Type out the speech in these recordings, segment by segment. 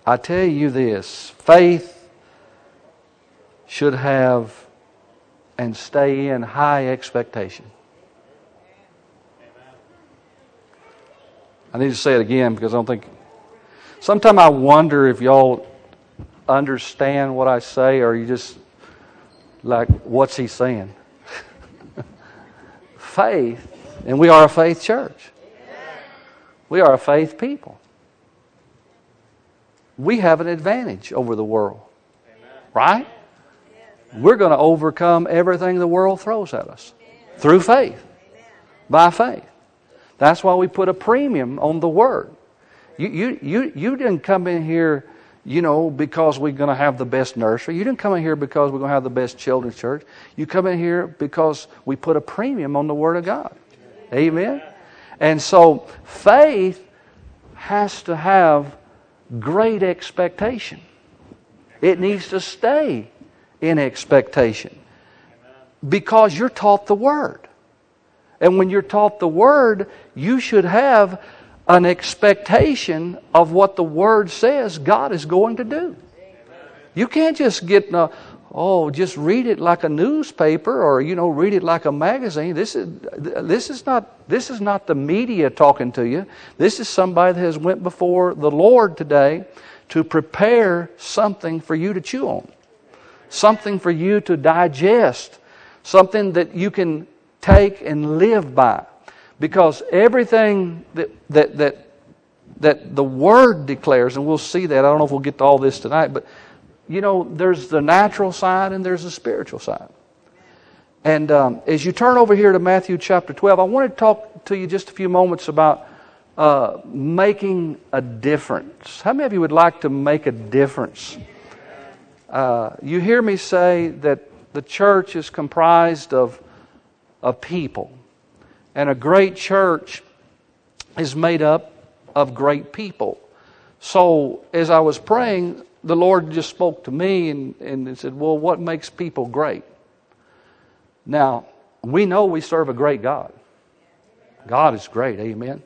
I tell you this, faith should have and stay in high expectation. I need to say it again because I don't think... Sometimes I wonder if y'all understand what I say, or you just like, what's he saying? Faith, and we are a faith church. We are a faith people. We have an advantage over the world. Right? We're going to overcome everything the world throws at us through faith, by faith. That's why we put a premium on the Word. You didn't come in here, because we're going to have the best nursery. You didn't come in here because we're going to have the best children's church. You come in here because we put a premium on the Word of God. Amen? And so faith has to have great expectation. It needs to stay in expectation because you're taught the Word. And when you're taught the Word, you should have an expectation of what the Word says God is going to do. You can't just get just read it like a newspaper or read it like a magazine. This is not the media talking to you. This is somebody that has went before the Lord today to prepare something for you to chew on, something for you to digest, something that you can take and live by. Because everything that the Word declares, and we'll see that, I don't know if we'll get to all this tonight, but there's the natural side and there's the spiritual side. And as you turn over here to Matthew chapter 12, I want to talk to you just a few moments about making a difference. How many of you would like to make a difference? You hear me say that the church is comprised of people. And a great church is made up of great people. So as I was praying, the Lord just spoke to me and said, well, what makes people great? Now, we know we serve a great God. God is great, amen.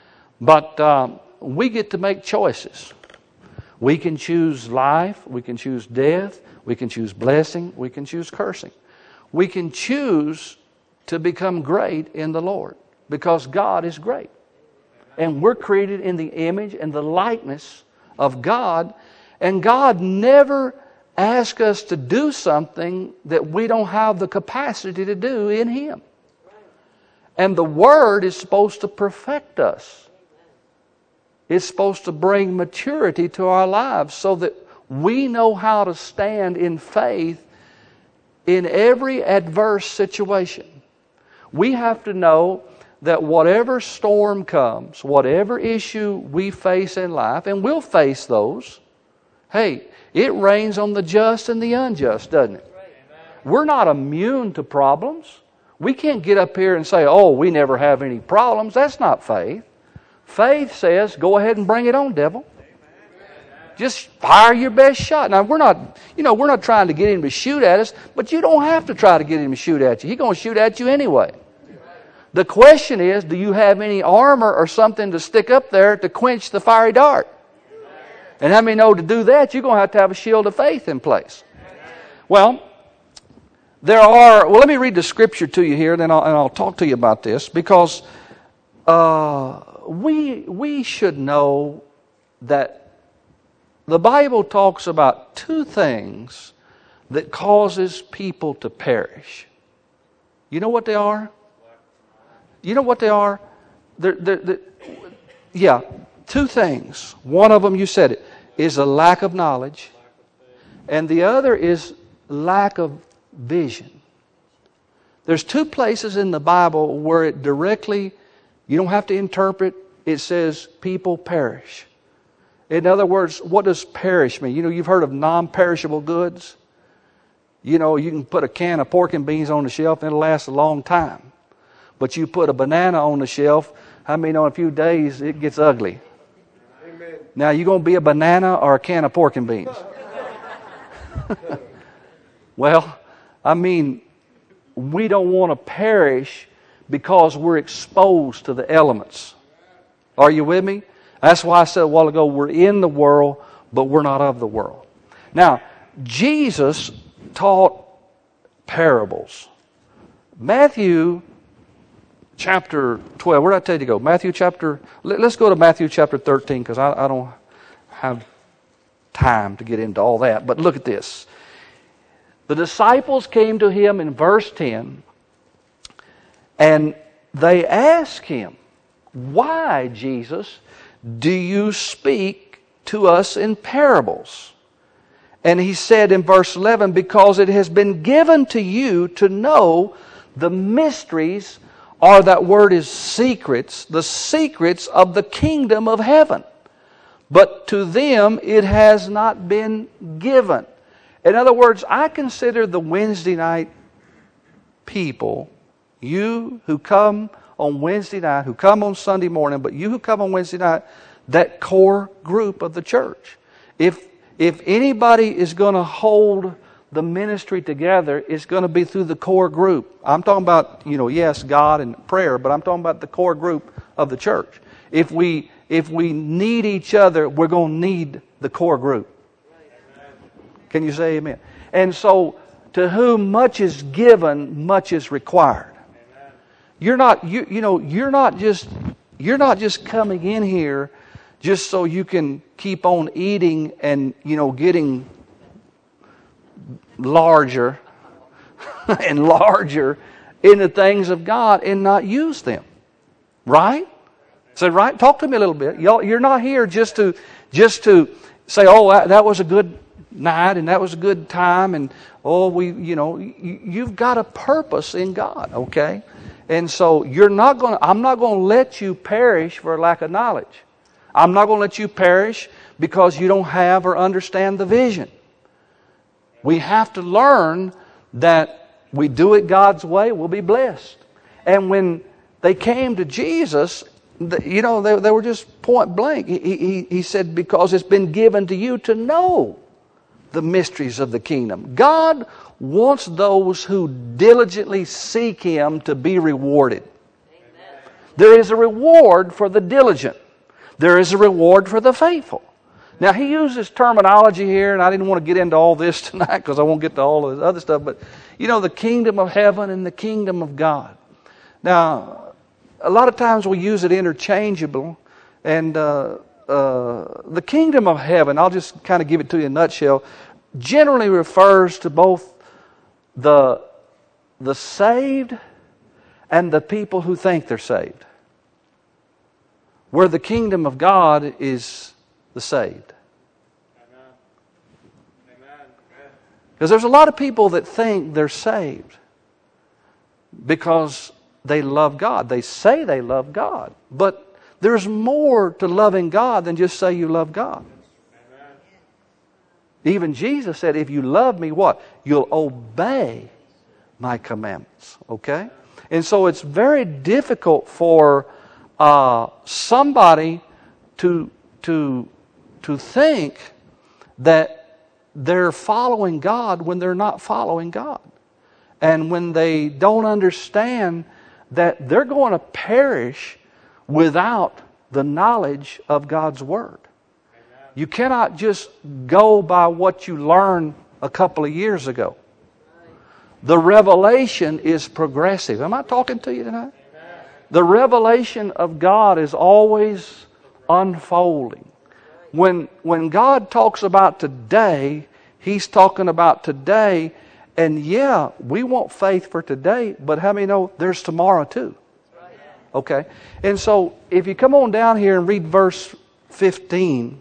But we get to make choices. We can choose life, we can choose death, we can choose blessing, we can choose cursing. We can choose to become great in the Lord because God is great. And we're created in the image and the likeness of God. And God never asks us to do something that we don't have the capacity to do in Him. And the Word is supposed to perfect us. It's supposed to bring maturity to our lives so that we know how to stand in faith in every adverse situation. We have to know that whatever storm comes, whatever issue we face in life, and we'll face those, hey, it rains on the just and the unjust, doesn't it? We're not immune to problems. We can't get up here and say, oh, we never have any problems. That's not faith. Faith says, go ahead and bring it on, devil. Just fire your best shot. Now, we're not trying to get him to shoot at us, but you don't have to try to get him to shoot at you. He's going to shoot at you anyway. The question is, do you have any armor or something to stick up there to quench the fiery dart? And how many know to do that, you're going to have a shield of faith in place? Well, let me read the scripture to you here, and I'll talk to you about this, because we should know that the Bible talks about two things that causes people to perish. You know what they are? You know what they are? Two things. One of them, you said it, is a lack of knowledge. And the other is lack of vision. There's two places in the Bible where it directly, you don't have to interpret, it says people perish. In other words, what does perish mean? You've heard of non-perishable goods. You can put a can of pork and beans on the shelf and it'll last a long time. But you put a banana on the shelf, in a few days it gets ugly. Amen. Now, you going to be a banana or a can of pork and beans? Well, we don't want to perish because we're exposed to the elements. Are you with me? That's why I said a while ago, we're in the world, but we're not of the world. Now, Jesus taught parables. Matthew chapter 12. Where did I tell you to go? Let's go to Matthew chapter 13, because I don't have time to get into all that. But look at this. The disciples came to him in verse 10, and they asked him, "Why, Jesus, do you speak to us in parables?" And he said in verse 11, "Because it has been given to you to know the mysteries," or that word is secrets, "the secrets of the kingdom of heaven. But to them it has not been given." In other words, I consider the Wednesday night people, you who come on Wednesday night, who come on Sunday morning, but you who come on Wednesday night, that core group of the church. If anybody is going to hold the ministry together, it's going to be through the core group. I'm talking about, yes, God and prayer, but I'm talking about the core group of the church. If we need each other, we're going to need the core group. Can you say amen? And so, to whom much is given, much is required. You're not just coming in here just so you can keep on eating and getting larger and larger in the things of God and not use them. Right? Say, right? Talk to me a little bit. You're not here just to say, "Oh, that was a good night and that was a good time," and you've got a purpose in God, okay? And so I'm not going to let you perish for lack of knowledge. I'm not going to let you perish because you don't have or understand the vision. We have to learn that we do it God's way, we'll be blessed. And when they came to Jesus, they were just point blank. He said, "Because it's been given to you to know the mysteries of the kingdom." God wants those who diligently seek Him to be rewarded. Amen. There is a reward for the diligent. There is a reward for the faithful. Now, he uses terminology here, and I didn't want to get into all this tonight because I won't get to all of the other stuff, but the kingdom of heaven and the kingdom of God. Now, a lot of times we use it interchangeable, and the kingdom of heaven, I'll just kind of give it to you in a nutshell, generally refers to both the saved and the people who think they're saved. Where the kingdom of God is the saved. Because there's a lot of people that think they're saved because they love God. They say they love God. But there's more to loving God than just say you love God. Amen. Even Jesus said, "If you love me," what? "You'll obey my commandments." Okay? And so it's very difficult for somebody to think that they're following God when they're not following God. And when they don't understand that they're going to perish without the knowledge of God's Word. Amen. You cannot just go by what you learned a couple of years ago. The revelation is progressive. Am I talking to you tonight? Amen. The revelation of God is always unfolding. When God talks about today, He's talking about today. And yeah, we want faith for today, but how many know there's tomorrow too? Okay. And so if you come on down here and read verse 15,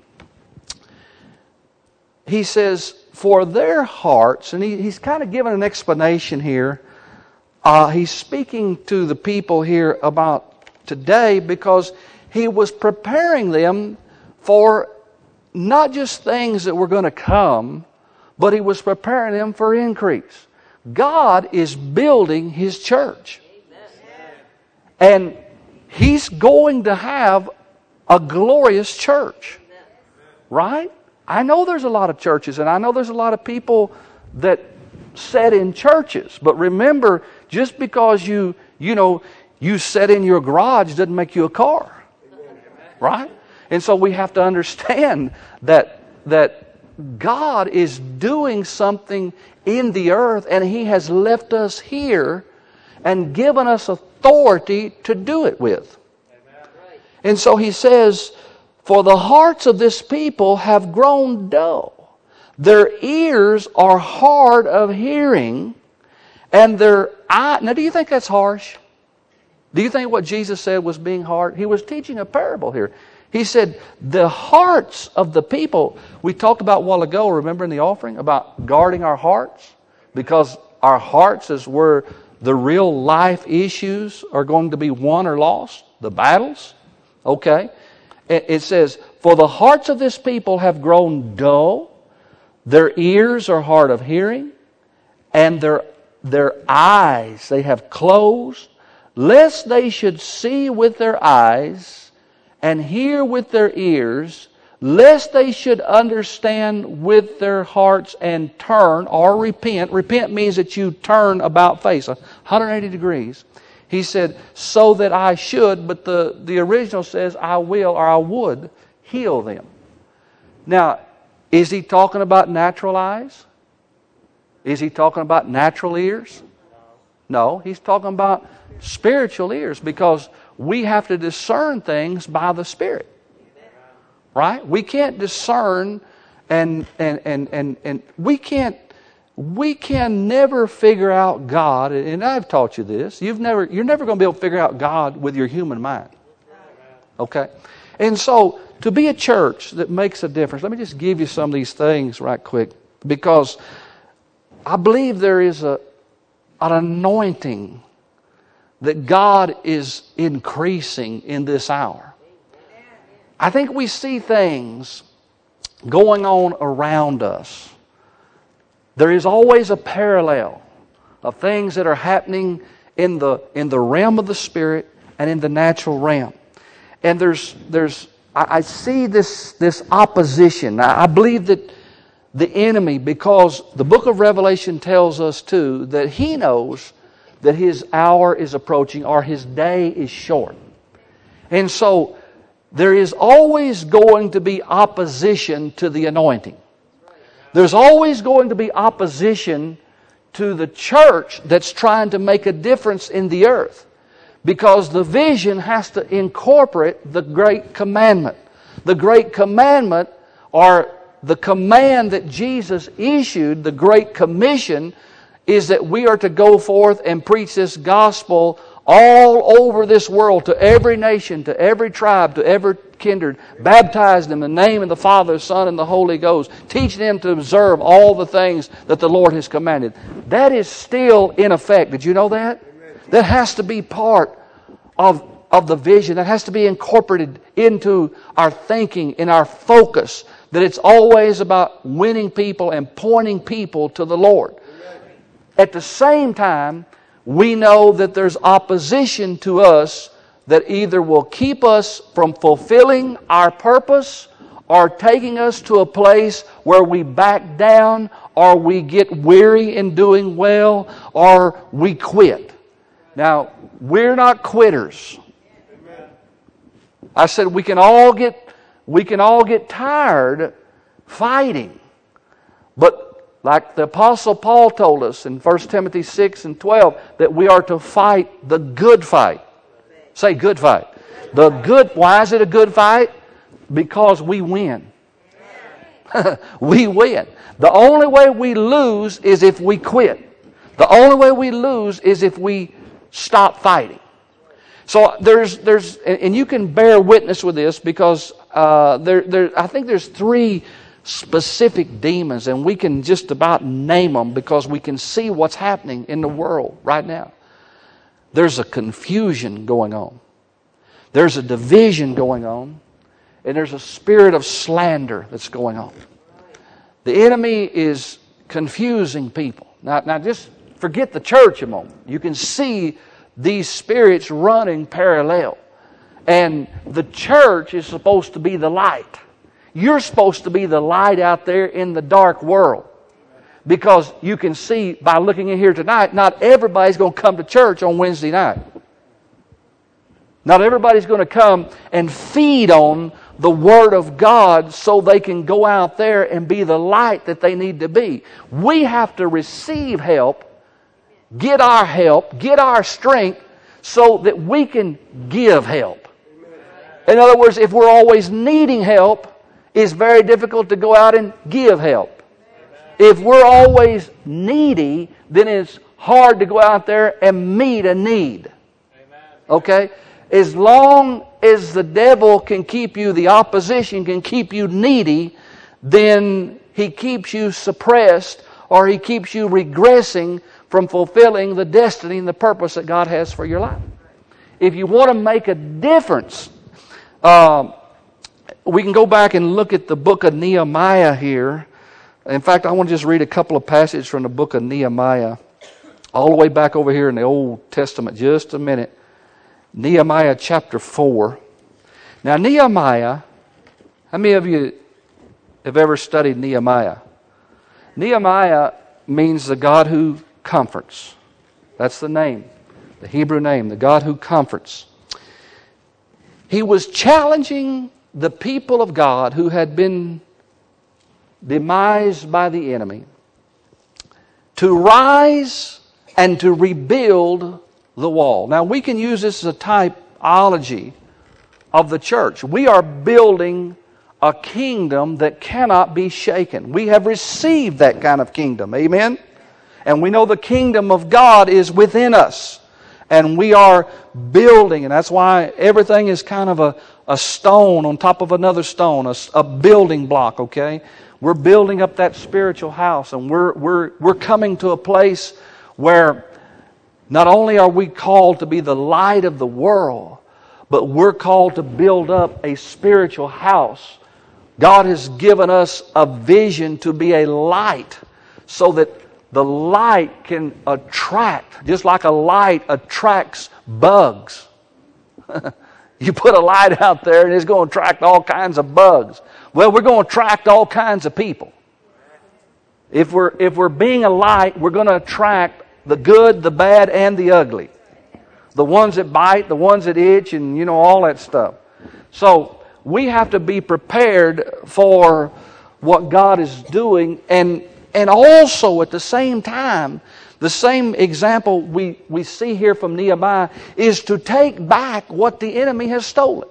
he says, "For their hearts," and he's kind of giving an explanation here. He's speaking to the people here about today because he was preparing them for not just things that were going to come, but he was preparing them for increase. God is building His church. And He's going to have a glorious church. Right? I know there's a lot of churches, and I know there's a lot of people that sit in churches. But remember, just because you sit in your garage doesn't make you a car. Right? And so we have to understand that that God is doing something in the earth, and He has left us here and given us authority to do it with. And so He says, for the hearts of this people have grown dull. Their ears are hard of hearing, and their eyes... Now, do you think that's harsh? Do you think what Jesus said was being hard? He was teaching a parable here. He said, the hearts of the people... We talked about a while ago, remember in the offering, about guarding our hearts? Because our hearts is where the real life issues are going to be won or lost. The battles. Okay. It says, for the hearts of this people have grown dull, their ears are hard of hearing, and their eyes they have closed, lest they should see with their eyes and hear with their ears, lest they should understand with their hearts and turn or repent. Repent means that you turn about face, 180 degrees. He said, so that I should, but the original says, I will or I would heal them. Now, is He talking about natural eyes? Is He talking about natural ears? No, He's talking about spiritual ears, because we have to discern things by the Spirit. Right? We can't discern and we can never figure out God, and I've taught you this. You're never going to be able to figure out God with your human mind. Okay? And so, to be a church that makes a difference, let me just give you some of these things right quick, because I believe there is an anointing that God is increasing in this hour. I think we see things going on around us. There is always a parallel of things that are happening in the realm of the Spirit and in the natural realm. And I see this opposition. I believe that the enemy, because the book of Revelation tells us too, that he knows that his hour is approaching or his day is short. And so there is always going to be opposition to the anointing. There's always going to be opposition to the church that's trying to make a difference in the earth, because the vision has to incorporate the Great Commandment. The Great Commandment, or the command that Jesus issued, the Great Commission, is that we are to go forth and preach this gospel all over this world, to every nation, to every tribe, to every kindred, baptize them in the name of the Father, the Son, and the Holy Ghost, teach them to observe all the things that the Lord has commanded. That is still in effect. Did you know that? That has to be part of the vision. That has to be incorporated into our thinking, in our focus, that it's always about winning people and pointing people to the Lord. At the same time, we know that there's opposition to us that either will keep us from fulfilling our purpose, or taking us to a place where we back down, or we get weary in doing well, or we quit. Now, we're not quitters. I said we can all get tired fighting. But like the Apostle Paul told us in 1 Timothy 6 and 12, that we are to fight the good fight. Say good fight. Why is it a good fight? Because we win. We win. The only way we lose is if we quit. The only way we lose is if we stop fighting. So there's and you can bear witness with this, because I think there's 3 specific demons, and we can just about name them because we can see what's happening in the world right now. There's a confusion going on. There's a division going on. And there's a spirit of slander that's going on. The enemy is confusing people. Now just forget the church a moment. You can see these spirits running parallel. And the church is supposed to be the light. You're supposed to be the light out there in the dark world. Because you can see by looking in here tonight, not everybody's going to come to church on Wednesday night. Not everybody's going to come and feed on the Word of God so they can go out there and be the light that they need to be. We have to receive help, get our strength so that we can give help. In other words, if we're always needing help, it's very difficult to go out and give help. If we're always needy, then it's hard to go out there and meet a need. Okay? As long as the devil can keep you, the opposition can keep you needy, then he keeps you suppressed, or he keeps you regressing from fulfilling the destiny and the purpose that God has for your life. If you want to make a difference, we can go back and look at the book of Nehemiah here. In fact, I want to just read a couple of passages from the book of Nehemiah, all the way back over here in the Old Testament, just a minute. Nehemiah chapter 4. Now Nehemiah, how many of you have ever studied Nehemiah? Nehemiah means the God who comforts. That's the name, the Hebrew name, the God who comforts. He was challenging the people of God who had been demised by the enemy to rise and to rebuild the wall. Now we can use this as a typology of the church. We are building a kingdom that cannot be shaken. We have received that kind of kingdom. Amen? And we know the kingdom of God is within us. And we are building, and that's why everything is kind of a stone on top of another stone, a building block, okay? We're building up that spiritual house, and we're coming to a place where not only are we called to be the light of the world, but we're called to build up a spiritual house. God has given us a vision to be a light so that the light can attract, just like a light attracts bugs. You put a light out there and it's going to attract all kinds of bugs. Well, we're going to attract all kinds of people. If we're being a light, we're going to attract the good, the bad, and the ugly. The ones that bite, the ones that itch, and all that stuff. So we have to be prepared for what God is doing, and also at the same time, the same example we see here from Nehemiah is to take back what the enemy has stolen.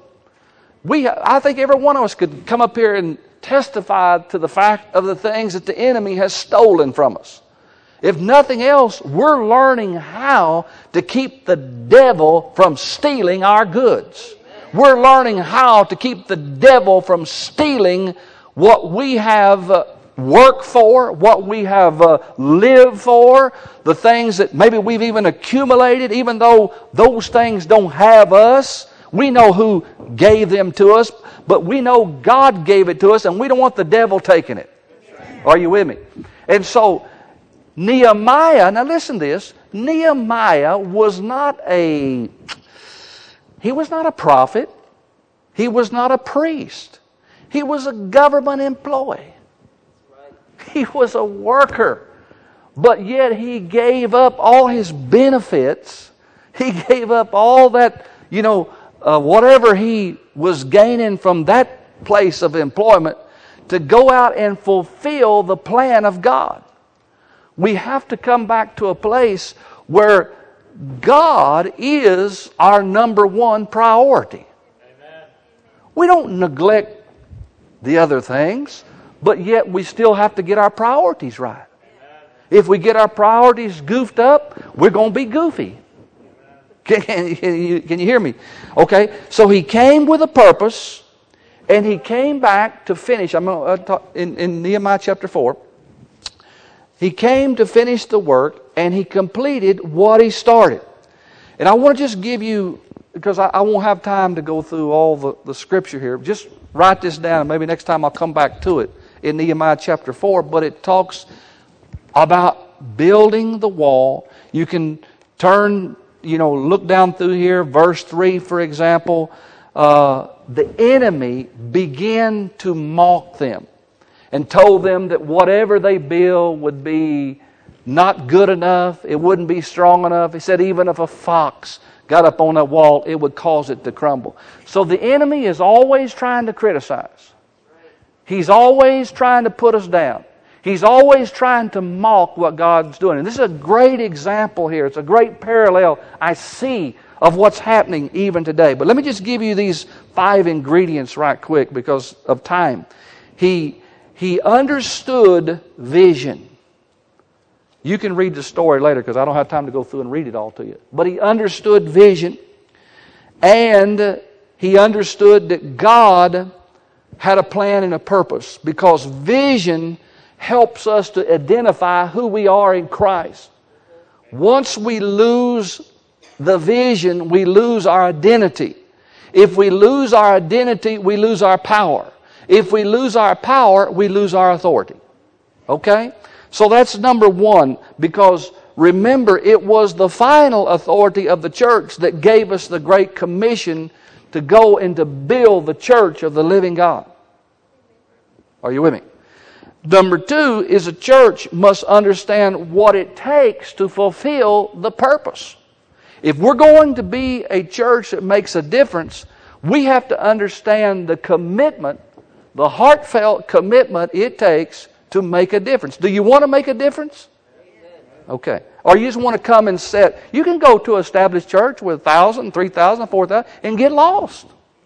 I think every one of us could come up here and testify to the fact of the things that the enemy has stolen from us. If nothing else, we're learning how to keep the devil from stealing our goods. We're learning how to keep the devil from stealing what we have worked for, what we have lived for, the things that maybe we've even accumulated, even though those things don't have us. We know who gave them to us, but we know God gave it to us, and we don't want the devil taking it. Are you with me? And so Nehemiah, now listen to this, Nehemiah was not a prophet. He was not a priest. He was a government employee. He was a worker. But yet he gave up all his benefits. He gave up all that, whatever he was gaining from that place of employment to go out and fulfill the plan of God. We have to come back to a place where God is our number one priority. Amen. We don't neglect the other things, but yet we still have to get our priorities right. Amen. If we get our priorities goofed up, we're going to be goofy. Can you hear me? Okay, so he came with a purpose, and he came back to finish. I'm going to talk in Nehemiah chapter 4. He came to finish the work, and he completed what he started. And I want to just give you, because I won't have time to go through all the scripture here, just write this down. Maybe next time I'll come back to it in Nehemiah chapter 4. But it talks about building the wall. You can turn, look down through here, verse 3, for example. The enemy began to mock them and told them that whatever they build would be not good enough. It wouldn't be strong enough. He said even if a fox got up on that wall, it would cause it to crumble. So the enemy is always trying to criticize. He's always trying to put us down. He's always trying to mock what God's doing. And this is a great example here. It's a great parallel I see of what's happening even today. But let me just give you these 5 ingredients right quick because of time. He understood vision. You can read the story later because I don't have time to go through and read it all to you. But he understood vision, and he understood that God had a plan and a purpose, because vision helps us to identify who we are in Christ. Once we lose the vision, we lose our identity. If we lose our identity, we lose our power. If we lose our power, we lose our authority. Okay? So that's number 1, because remember, it was the final authority of the church that gave us the Great Commission to go and to build the church of the living God. Are you with me? Number 2 is a church must understand what it takes to fulfill the purpose. If we're going to be a church that makes a difference, we have to understand the commitment, the heartfelt commitment it takes to make a difference. Do you want to make a difference? Okay. Or you just want to come and sit. You can go to an established church with 1,000, 3,000, 4,000 and get lost.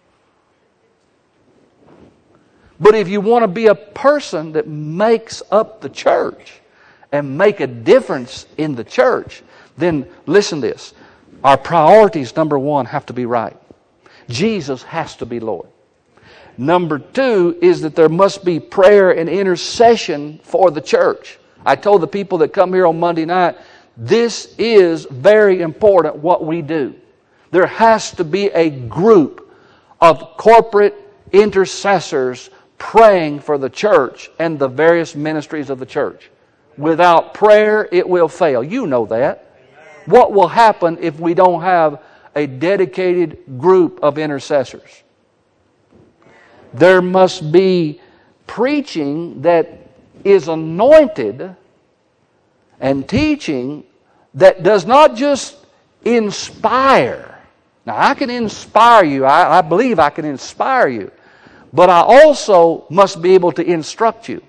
But if you want to be a person that makes up the church and make a difference in the church, then listen to this. Our priorities, number 1, have to be right. Jesus has to be Lord. Number 2 is that there must be prayer and intercession for the church. I told the people that come here on Monday night, this is very important what we do. There has to be a group of corporate intercessors praying for the church and the various ministries of the church. Without prayer, it will fail. You know that. What will happen if we don't have a dedicated group of intercessors? There must be preaching that is anointed and teaching that does not just inspire. Now, I can inspire you. I believe I can inspire you. But I also must be able to instruct you.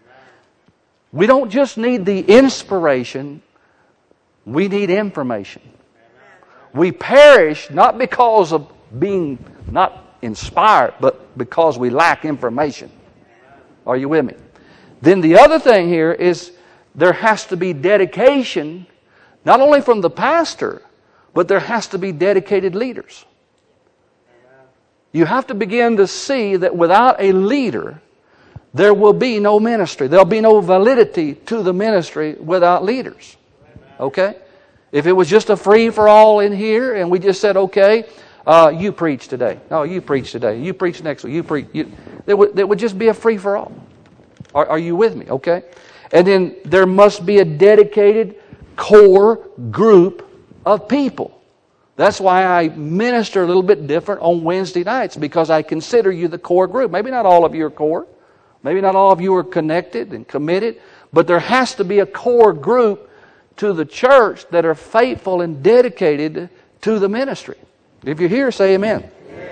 We don't just need the inspiration. We need information. We perish not because of being not inspired, but because we lack information. Are you with me? Then the other thing here is there has to be dedication, not only from the pastor, but there has to be dedicated leaders. You have to begin to see that without a leader, there will be no ministry. There'll be no validity to the ministry without leaders. Okay? If it was just a free-for-all in here and we just said, okay, you preach today. No, you preach today. You preach next week. You preach. There would just be a free-for-all. Are you with me? Okay? And then there must be a dedicated core group of people. That's why I minister a little bit different on Wednesday nights, because I consider you the core group. Maybe not all of you are core. Maybe not all of you are connected and committed. But there has to be a core group to the church that are faithful and dedicated to the ministry. If you're here, say amen.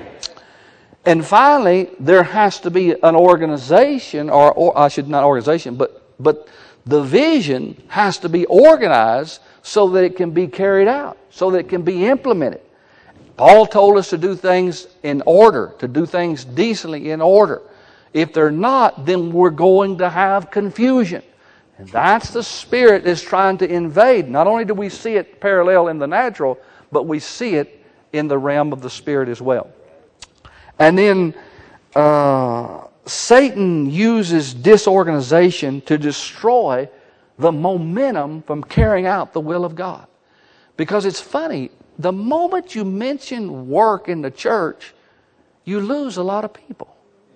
And finally, there has to be an organization, or I should not organization, but the vision has to be organized so that it can be carried out, so that it can be implemented. Paul told us to do things in order, to do things decently in order. If they're not, then we're going to have confusion. And that's the spirit that's trying to invade. Not only do we see it parallel in the natural, but we see it in the realm of the spirit as well. And then Satan uses disorganization to destroy the momentum from carrying out the will of God. Because it's funny, the moment you mention work in the church, you lose a lot of people.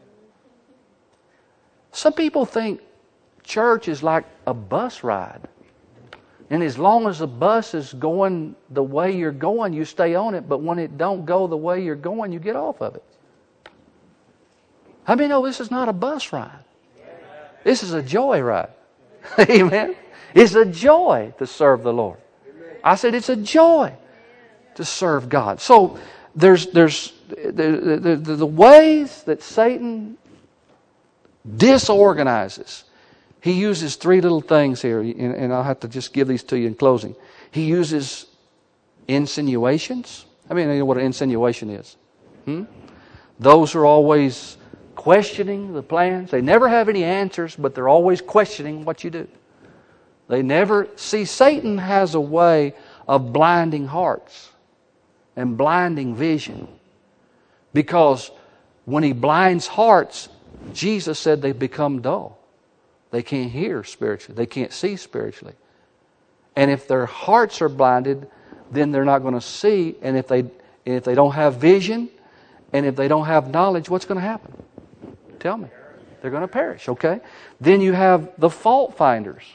Some people think church is like a bus ride. And as long as the bus is going the way you're going, you stay on it. But when it don't go the way you're going, you get off of it. How many know this is not a bus ride? This is a joy ride. Amen. It's a joy to serve the Lord. I said it's a joy. to serve God. So there's the ways that Satan disorganizes. He uses three little things here, and I'll have to just give these to you in closing. He uses insinuations. I mean, you know what an insinuation is. Those are always questioning the plans. They never have any answers, but they're always questioning what you do. They never see. Satan has a way of blinding hearts and blinding vision, because when he blinds hearts, Jesus said they become dull. They can't hear spiritually. They can't see spiritually. And if their hearts are blinded, then they're not going to see. And if they don't have vision, and if they don't have knowledge, what's going to happen? Tell me. They're going to perish, okay? Then you have the fault finders.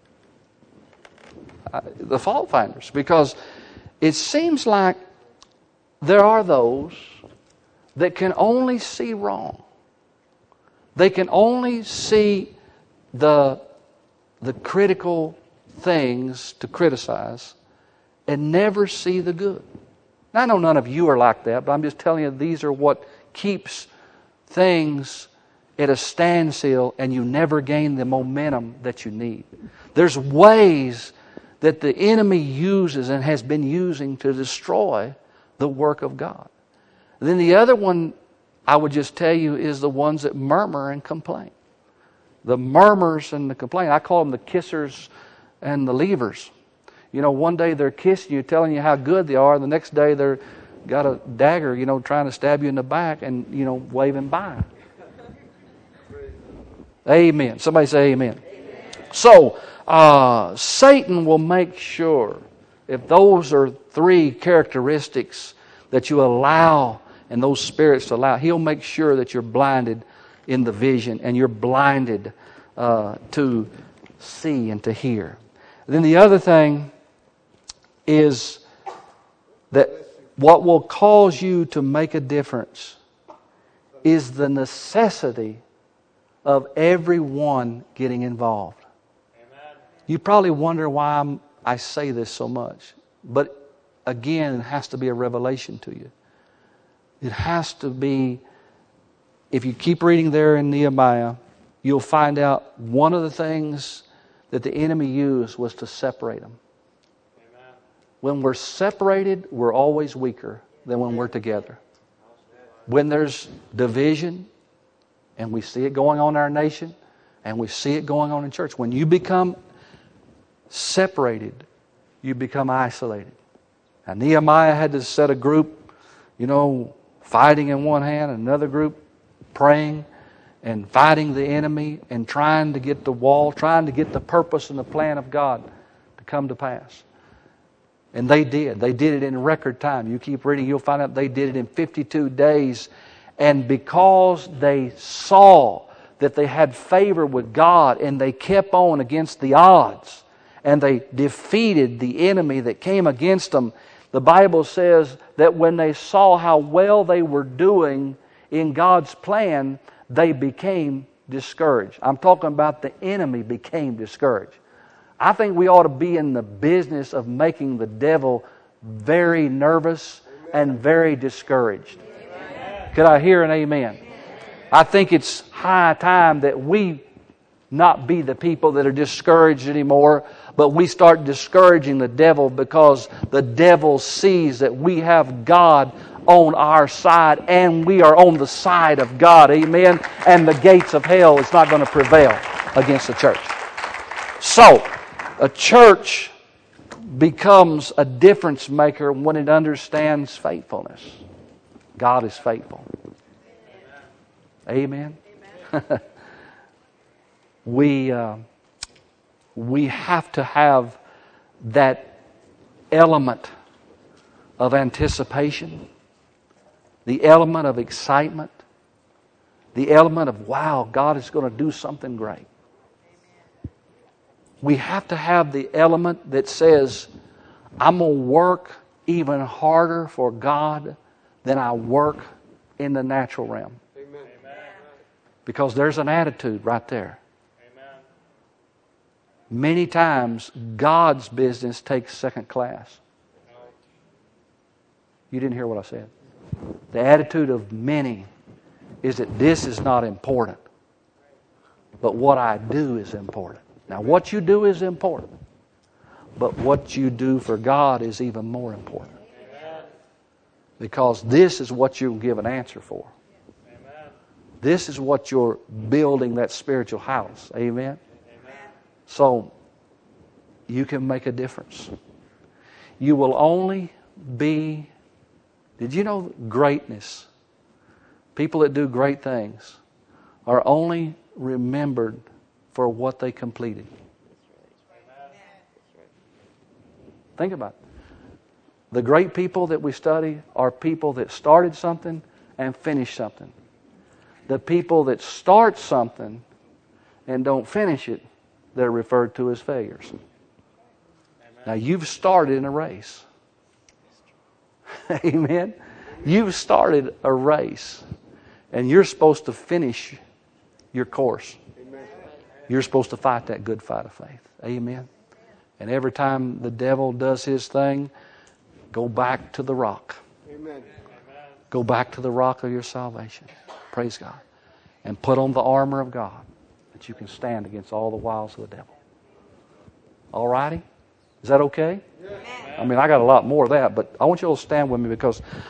The fault finders. Because it seems like there are those that can only see wrong. They can only see the critical things to criticize and never see the good. Now, I know none of you are like that, but I'm just telling you these are what keeps things at a standstill, and you never gain the momentum that you need. There's ways that the enemy uses and has been using to destroy the work of God. And then the other one, I would just tell you, is the ones that murmur and complain. The murmurs and the complain. I call them the kissers and the leavers. You know, one day they're kissing you, telling you how good they are. The next day they're got a dagger, trying to stab you in the back and, waving by. Amen. Somebody say amen. So, Satan will make sure, if those are three characteristics that you allow and those spirits to allow, he'll make sure that you're blinded in the vision and you're blinded to see and to hear. Then the other thing is that what will cause you to make a difference is the necessity of everyone getting involved. Amen. You probably wonder why I say this so much. But again, it has to be a revelation to you. It has to be, if you keep reading there in Nehemiah, you'll find out one of the things that the enemy used was to separate them. Amen. When we're separated, we're always weaker than when we're together. When there's division, and we see it going on in our nation, and we see it going on in church, when you become separated, you become isolated. Now, Nehemiah had to set a group, fighting in one hand, another group praying and fighting the enemy and trying to get the wall, trying to get the purpose and the plan of God to come to pass. And they did. They did it in record time. You keep reading, you'll find out they did it in 52 days. And because they saw that they had favor with God and they kept on against the odds and they defeated the enemy that came against them, the Bible says that when they saw how well they were doing in God's plan, they became discouraged. I'm talking about the enemy became discouraged. I think we ought to be in the business of making the devil very nervous and very discouraged. Could I hear an amen? I think it's high time that we not be the people that are discouraged anymore, but we start discouraging the devil, because the devil sees that we have God on our side and we are on the side of God. Amen? And the gates of hell is not going to prevail against the church. So, a church becomes a difference maker when it understands faithfulness. God is faithful. Amen. Amen. We have to have that element of anticipation, the element of excitement, the element of, wow, God is going to do something great. We have to have the element that says, I'm going to work even harder for God than I work in the natural realm. Amen. Because there's an attitude right there. Amen. Many times, God's business takes second class. You didn't hear what I said. The attitude of many is that this is not important, but what I do is important. Now, what you do is important, but what you do for God is even more important. Because this is what you'll give an answer for. This is what you're building that spiritual house. Amen? So, you can make a difference. You will only be... Did you know greatness, people that do great things, are only remembered for what they completed? Think about it. The great people that we study are people that started something and finished something. The people that start something and don't finish it, they're referred to as failures. Now, you've started in a race. Amen? You've started a race, and you're supposed to finish your course. You're supposed to fight that good fight of faith. Amen? And every time the devil does his thing, go back to the rock. Amen. Go back to the rock of your salvation. Praise God. And put on the armor of God that you can stand against all the wiles of the devil. All righty? Is that okay? I mean, I got a lot more of that, but I want you all to stand with me because